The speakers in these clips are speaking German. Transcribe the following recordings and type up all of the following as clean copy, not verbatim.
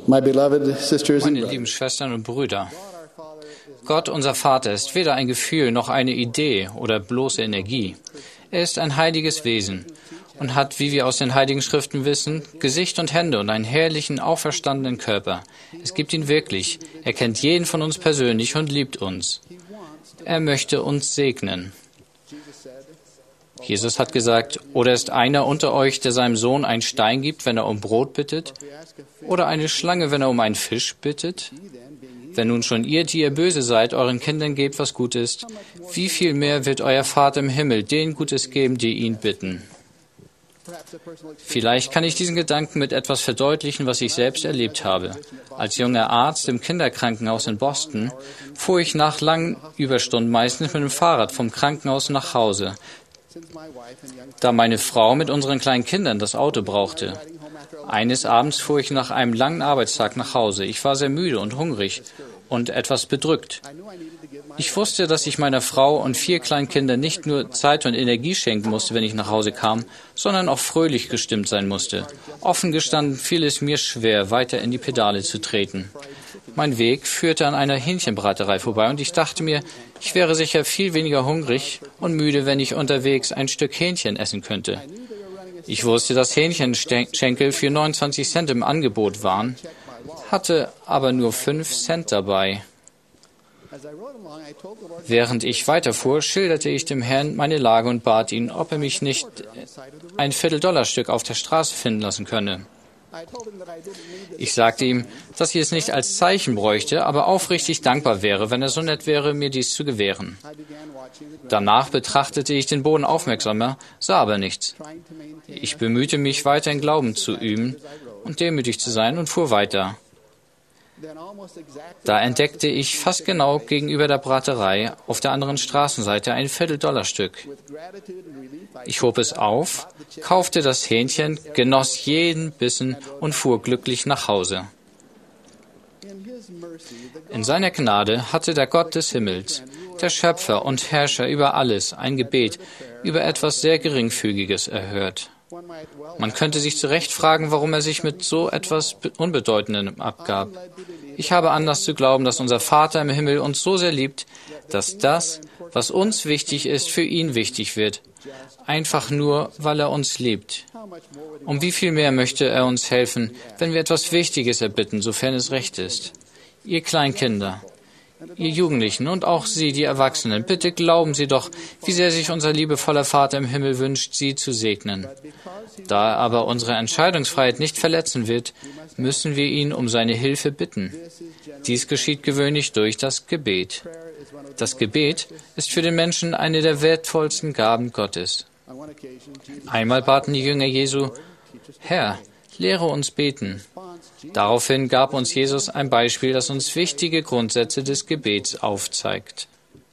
My beloved sisters and Meine brothers, lieben Schwestern und Brüder, Gott, unser Vater, ist weder ein Gefühl noch eine Idee oder bloße Energie. Er ist ein heiliges Wesen und hat, wie wir aus den Heiligen Schriften wissen, Gesicht und Hände und einen herrlichen, auferstandenen Körper. Es gibt ihn wirklich. Er kennt jeden von uns persönlich und liebt uns. Er möchte uns segnen. Jesus hat gesagt, oder ist einer unter euch, der seinem Sohn einen Stein gibt, wenn er um Brot bittet? Oder eine Schlange, wenn er um einen Fisch bittet? Wenn nun schon ihr, die ihr böse seid, euren Kindern gebt, was gut ist, wie viel mehr wird euer Vater im Himmel denen Gutes geben, die ihn bitten? Vielleicht kann ich diesen Gedanken mit etwas verdeutlichen, was ich selbst erlebt habe. Als junger Arzt im Kinderkrankenhaus in Boston fuhr ich nach langen Überstunden meistens mit dem Fahrrad vom Krankenhaus nach Hause, da meine Frau mit unseren kleinen Kindern das Auto brauchte. Eines Abends fuhr ich nach einem langen Arbeitstag nach Hause. Ich war sehr müde und hungrig und etwas bedrückt. Ich wusste, dass ich meiner Frau und 4 kleinen Kindern nicht nur Zeit und Energie schenken musste, wenn ich nach Hause kam, sondern auch fröhlich gestimmt sein musste. Offen gestanden fiel es mir schwer, weiter in die Pedale zu treten. Mein Weg führte an einer Hähnchenbraterei vorbei und ich dachte mir, ich wäre sicher viel weniger hungrig und müde, wenn ich unterwegs ein Stück Hähnchen essen könnte. Ich wusste, dass Hähnchenschenkel für 29 Cent im Angebot waren, hatte aber nur 5 Cent dabei. Während ich weiterfuhr, schilderte ich dem Herrn meine Lage und bat ihn, ob er mich nicht ein $0,25 auf der Straße finden lassen könne. Ich sagte ihm, dass ich es nicht als Zeichen bräuchte, aber aufrichtig dankbar wäre, wenn er so nett wäre, mir dies zu gewähren. Danach betrachtete ich den Boden aufmerksamer, sah aber nichts. Ich bemühte mich, weiter in Glauben zu üben und demütig zu sein und fuhr weiter. Da entdeckte ich fast genau gegenüber der Braterei auf der anderen Straßenseite ein $0,25. Ich hob es auf, kaufte das Hähnchen, genoss jeden Bissen und fuhr glücklich nach Hause. In seiner Gnade hatte der Gott des Himmels, der Schöpfer und Herrscher über alles, ein Gebet über etwas sehr Geringfügiges erhört. Man könnte sich zu Recht fragen, warum er sich mit so etwas Unbedeutendem abgab. Ich habe Anlass zu glauben, dass unser Vater im Himmel uns so sehr liebt, dass das, was uns wichtig ist, für ihn wichtig wird. Einfach nur, weil er uns liebt. Um wie viel mehr möchte er uns helfen, wenn wir etwas Wichtiges erbitten, sofern es recht ist. Ihr Kleinkinder, ihr Jugendlichen und auch Sie, die Erwachsenen, bitte glauben Sie doch, wie sehr sich unser liebevoller Vater im Himmel wünscht, Sie zu segnen. Da er aber unsere Entscheidungsfreiheit nicht verletzen wird, müssen wir ihn um seine Hilfe bitten. Dies geschieht gewöhnlich durch das Gebet. Das Gebet ist für den Menschen eine der wertvollsten Gaben Gottes. Einmal baten die Jünger Jesu, Herr, lehre uns beten. Daraufhin gab uns Jesus ein Beispiel, das uns wichtige Grundsätze des Gebets aufzeigt.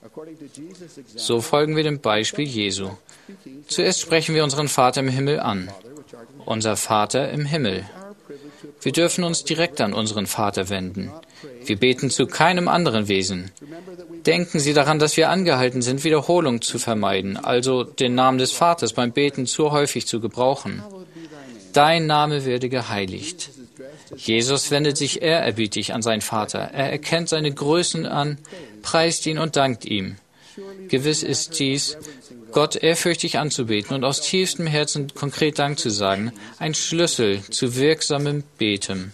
So folgen wir dem Beispiel Jesu. Zuerst sprechen wir unseren Vater im Himmel an. Unser Vater im Himmel. Wir dürfen uns direkt an unseren Vater wenden. Wir beten zu keinem anderen Wesen. Denken Sie daran, dass wir angehalten sind, Wiederholung zu vermeiden, also den Namen des Vaters beim Beten zu häufig zu gebrauchen. Dein Name werde geheiligt. Jesus wendet sich ehrerbietig an seinen Vater. Er erkennt seine Größen an, preist ihn und dankt ihm. Gewiss ist dies, Gott ehrfürchtig anzubeten und aus tiefstem Herzen konkret Dank zu sagen, ein Schlüssel zu wirksamem Beten.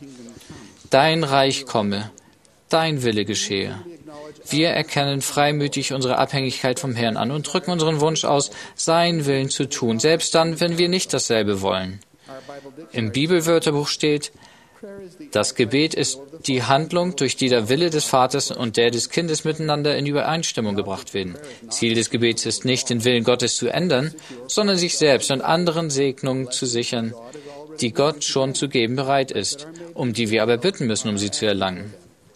Dein Reich komme, dein Wille geschehe. Wir erkennen freimütig unsere Abhängigkeit vom Herrn an und drücken unseren Wunsch aus, seinen Willen zu tun, selbst dann, wenn wir nicht dasselbe wollen. Im Bibelwörterbuch steht, das Gebet ist die Handlung, durch die der Wille des Vaters und der des Kindes miteinander in Übereinstimmung gebracht werden. Ziel des Gebets ist nicht, den Willen Gottes zu ändern, sondern sich selbst und anderen Segnungen zu sichern, die Gott schon zu geben bereit ist, um die wir aber bitten müssen, um sie zu erlangen.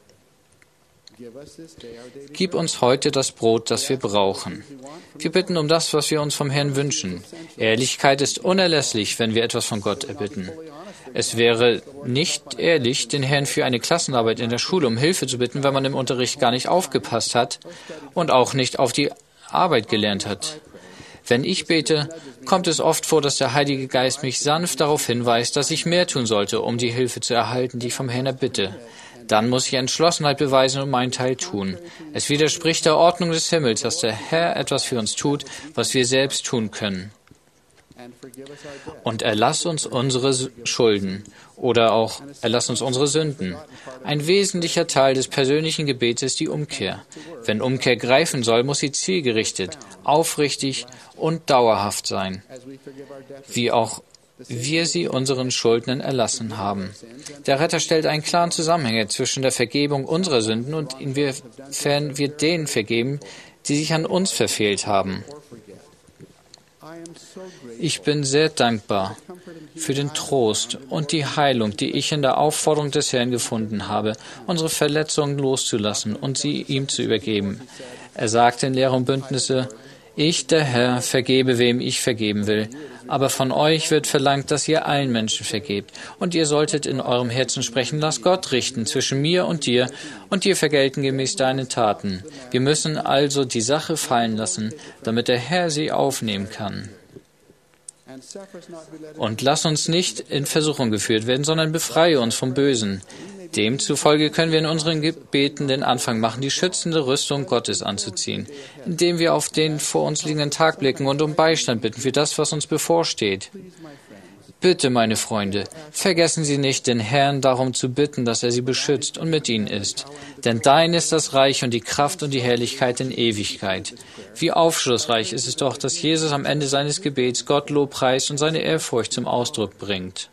Gib uns heute das Brot, das wir brauchen. Wir bitten um das, was wir uns vom Herrn wünschen. Ehrlichkeit ist unerlässlich, wenn wir etwas von Gott erbitten. Es wäre nicht ehrlich, den Herrn für eine Klassenarbeit in der Schule um Hilfe zu bitten, wenn man im Unterricht gar nicht aufgepasst hat und auch nicht auf die Arbeit gelernt hat. Wenn ich bete, kommt es oft vor, dass der Heilige Geist mich sanft darauf hinweist, dass ich mehr tun sollte, um die Hilfe zu erhalten, die ich vom Herrn erbitte. Dann muss ich Entschlossenheit beweisen und meinen Teil tun. Es widerspricht der Ordnung des Himmels, dass der Herr etwas für uns tut, was wir selbst tun können. Und erlass uns unsere Schulden oder auch erlass uns unsere Sünden. Ein wesentlicher Teil des persönlichen Gebets ist die Umkehr. Wenn Umkehr greifen soll, muss sie zielgerichtet, aufrichtig und dauerhaft sein, wie auch wir sie unseren Schuldnern erlassen haben. Der Retter stellt einen klaren Zusammenhang zwischen der Vergebung unserer Sünden und inwiefern wir denen vergeben, die sich an uns verfehlt haben. Ich bin sehr dankbar für den Trost und die Heilung, die ich in der Aufforderung des Herrn gefunden habe, unsere Verletzungen loszulassen und sie ihm zu übergeben. Er sagte in Lehre und Bündnisse, ich, der Herr, vergebe, wem ich vergeben will. Aber von euch wird verlangt, dass ihr allen Menschen vergebt. Und ihr solltet in eurem Herzen sprechen, lass Gott richten zwischen mir und dir vergelten gemäß deinen Taten. Wir müssen also die Sache fallen lassen, damit der Herr sie aufnehmen kann. Und lass uns nicht in Versuchung geführt werden, sondern befreie uns vom Bösen. Demzufolge können wir in unseren Gebeten den Anfang machen, die schützende Rüstung Gottes anzuziehen, indem wir auf den vor uns liegenden Tag blicken und um Beistand bitten für das, was uns bevorsteht. Bitte, meine Freunde, vergessen Sie nicht, den Herrn darum zu bitten, dass er Sie beschützt und mit Ihnen ist. Denn dein ist das Reich und die Kraft und die Herrlichkeit in Ewigkeit. Wie aufschlussreich ist es doch, dass Jesus am Ende seines Gebets Gott lobpreist und seine Ehrfurcht zum Ausdruck bringt.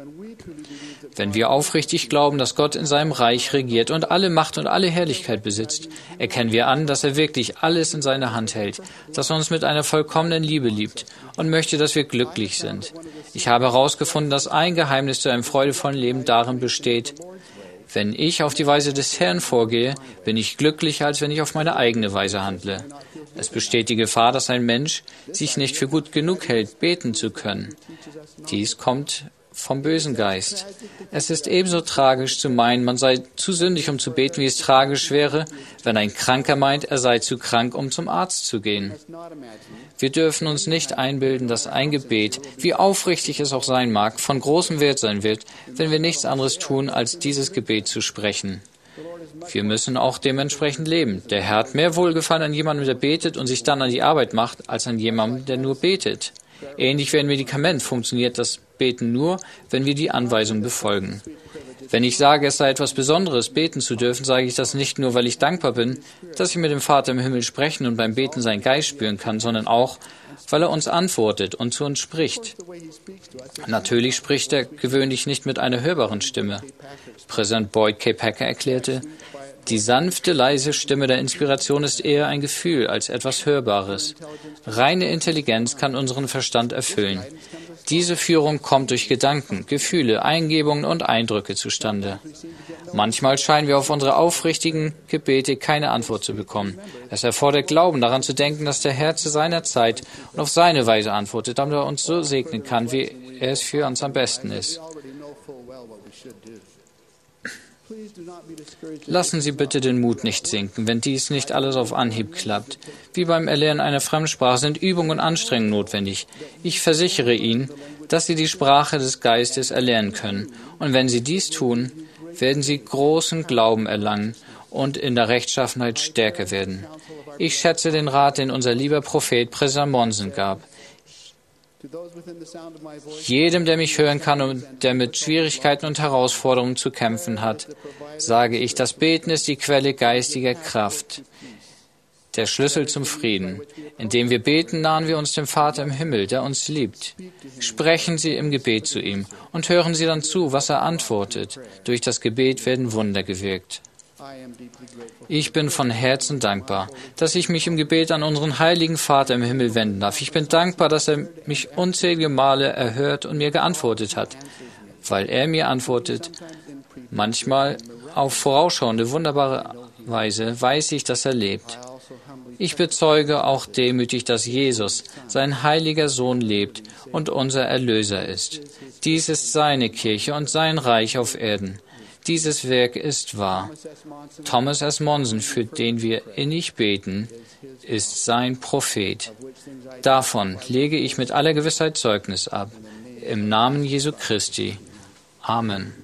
Wenn wir aufrichtig glauben, dass Gott in seinem Reich regiert und alle Macht und alle Herrlichkeit besitzt, erkennen wir an, dass er wirklich alles in seiner Hand hält, dass er uns mit einer vollkommenen Liebe liebt und möchte, dass wir glücklich sind. Ich habe herausgefunden, dass ein Geheimnis zu einem freudevollen Leben darin besteht: Wenn ich auf die Weise des Herrn vorgehe, bin ich glücklicher, als wenn ich auf meine eigene Weise handle. Es besteht die Gefahr, dass ein Mensch sich nicht für gut genug hält, beten zu können. Dies kommt vom bösen Geist. Es ist ebenso tragisch zu meinen, man sei zu sündig, um zu beten, wie es tragisch wäre, wenn ein Kranker meint, er sei zu krank, um zum Arzt zu gehen. Wir dürfen uns nicht einbilden, dass ein Gebet, wie aufrichtig es auch sein mag, von großem Wert sein wird, wenn wir nichts anderes tun, als dieses Gebet zu sprechen. Wir müssen auch dementsprechend leben. Der Herr hat mehr Wohlgefallen an jemandem, der betet und sich dann an die Arbeit macht, als an jemandem, der nur betet. Ähnlich wie ein Medikament funktioniert das Beten nur, wenn wir die Anweisung befolgen. Wenn ich sage, es sei etwas Besonderes, beten zu dürfen, sage ich das nicht nur, weil ich dankbar bin, dass ich mit dem Vater im Himmel sprechen und beim Beten seinen Geist spüren kann, sondern auch, weil er uns antwortet und zu uns spricht. Natürlich spricht er gewöhnlich nicht mit einer hörbaren Stimme. Präsident Boyd K. Packer erklärte, die sanfte, leise Stimme der Inspiration ist eher ein Gefühl als etwas Hörbares. Reine Intelligenz kann unseren Verstand erfüllen. Diese Führung kommt durch Gedanken, Gefühle, Eingebungen und Eindrücke zustande. Manchmal scheinen wir auf unsere aufrichtigen Gebete keine Antwort zu bekommen. Es erfordert Glauben, daran zu denken, dass der Herr zu seiner Zeit und auf seine Weise antwortet, damit er uns so segnen kann, wie er es für uns am besten ist. Lassen Sie bitte den Mut nicht sinken, wenn dies nicht alles auf Anhieb klappt. Wie beim Erlernen einer Fremdsprache sind Übung und Anstrengung notwendig. Ich versichere Ihnen, dass Sie die Sprache des Geistes erlernen können. Und wenn Sie dies tun, werden Sie großen Glauben erlangen und in der Rechtschaffenheit stärker werden. Ich schätze den Rat, den unser lieber Prophet Präsident Monson gab. Jedem, der mich hören kann und der mit Schwierigkeiten und Herausforderungen zu kämpfen hat, sage ich, das Beten ist die Quelle geistiger Kraft, der Schlüssel zum Frieden. Indem wir beten, nahen wir uns dem Vater im Himmel, der uns liebt. Sprechen Sie im Gebet zu ihm und hören Sie dann zu, was er antwortet. Durch das Gebet werden Wunder gewirkt. Ich bin von Herzen dankbar, dass ich mich im Gebet an unseren heiligen Vater im Himmel wenden darf. Ich bin dankbar, dass er mich unzählige Male erhört und mir geantwortet hat, weil er mir antwortet. Manchmal auf vorausschauende, wunderbare Weise weiß ich, dass er lebt. Ich bezeuge auch demütig, dass Jesus, sein heiliger Sohn, lebt und unser Erlöser ist. Dies ist seine Kirche und sein Reich auf Erden. Dieses Werk ist wahr. Thomas S. Monson, für den wir innig beten, ist sein Prophet. Davon lege ich mit aller Gewissheit Zeugnis ab. Im Namen Jesu Christi. Amen.